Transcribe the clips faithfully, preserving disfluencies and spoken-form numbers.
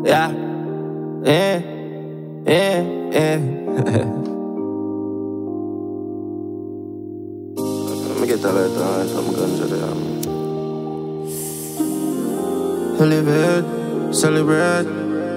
Yeah, yeah, yeah, yeah. Let me get that light on, some guns are there. Live it, celebrate.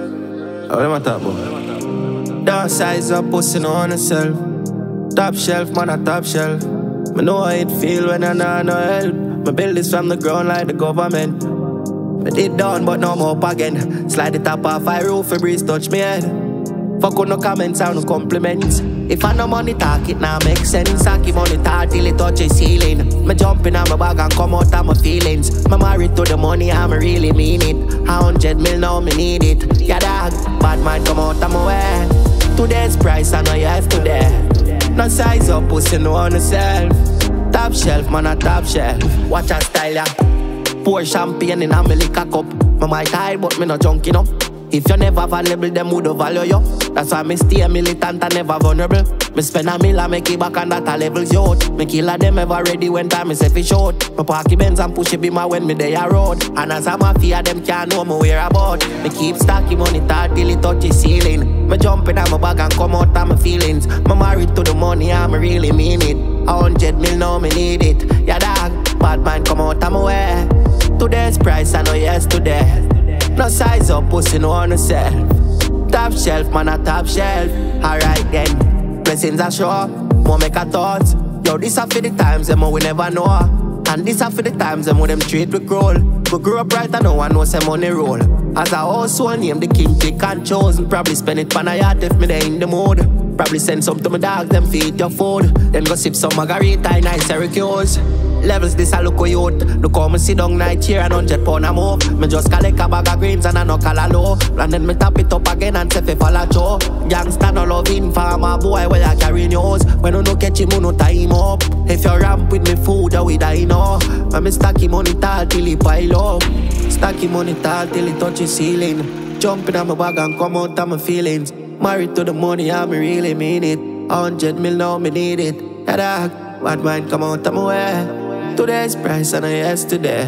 Oh, let me talk about. Down size up, pussy on herself. Top shelf, man, a top shelf. Me know how it feel when I know no help. Me build this from the ground like the government. Me did down, but now I'm up again. Slide the top off my roof, a breeze touch me head. Fuck with no comments or no compliments. If I no money talk, it now make sense. I keep money talk till it touches ceiling. Me jump in on my bag and come out of my feelings. Me married to the money, I me really mean it. A hundred mil now, me need it. Yeah, dog, bad mind come out of my way. Today's price, I know you have today. No size up, pussy no on yourself. Top shelf, man, a top shelf. Watch a style, yeah. Pour champagne in a me liquor cup. Me might hide, but me no junkie no. If you never valuable, them would value you. That's why me stay militant and never vulnerable. Me spend a mill and make it back on that a levels youth. Me kill a them ever ready when time me say fi short. Me parky Benz and push it be my when me dey a road. And as a mafia, them can't know me where about. Me keep stacking money tall till it touch the ceiling. Me jump in my bag and come out of my feelings. Me married to the money and me really mean it. A hundred mil now me need it. Yeah, dog, bad mind come out of my way. Today's price, I know yesterday. No size up, pussy no on yourself. Top shelf, man, a top shelf. Alright then, blessings are sure. More make a thoughts. Yo, this are for the times them we never know. And this are for the times them with them treat we crawl. We grew up right and no one knows some money roll. As a household name, the king pick and chosen. Probably spend it pan a yacht if me dey in the mood. Probably send some to my dogs, them feed your food. Then go sip some margarita in nice Syracuse. Levels this a look o youth. Look how me sit down night here and hundred pound a move. Me just collect a bag of greens and a no color low. And then me tap it up again and say fi follow Joe. Gangsta no loving farmer boy where you carry news. When you no catch him, you no tie him up. If you ramp with me food, you with I know. And me stack him money tall till he pile up. Stack him money tall till he touch the ceiling. Jump in on my bag and come out of my feelings. Married to the money, I me really mean it. A hundred mil now, me need it. Yeah, dog, bad mind come out of my way. Today's price and I yesterday.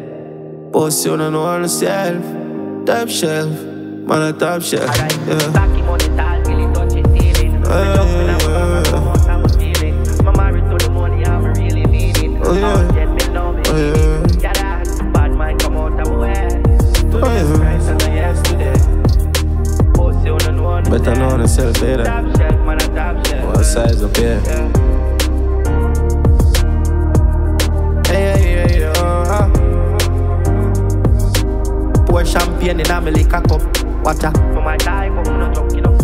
Post you no know on yourself. Top shelf, man a top shelf. Yeah. Stacking money tall till it touch the ceiling. Me married to the money, I me really mean it. A hundred mil now, me need it. Yeah, dog, bad mind come out of my way. Today's price and I yesterday. Post you no know on yourself. Better know on yourself, eh? Top shelf, man a top shelf. One size up here. Yeah. Pour champagne in a me liquor cup. Watch out, for my die, but I'm not joking.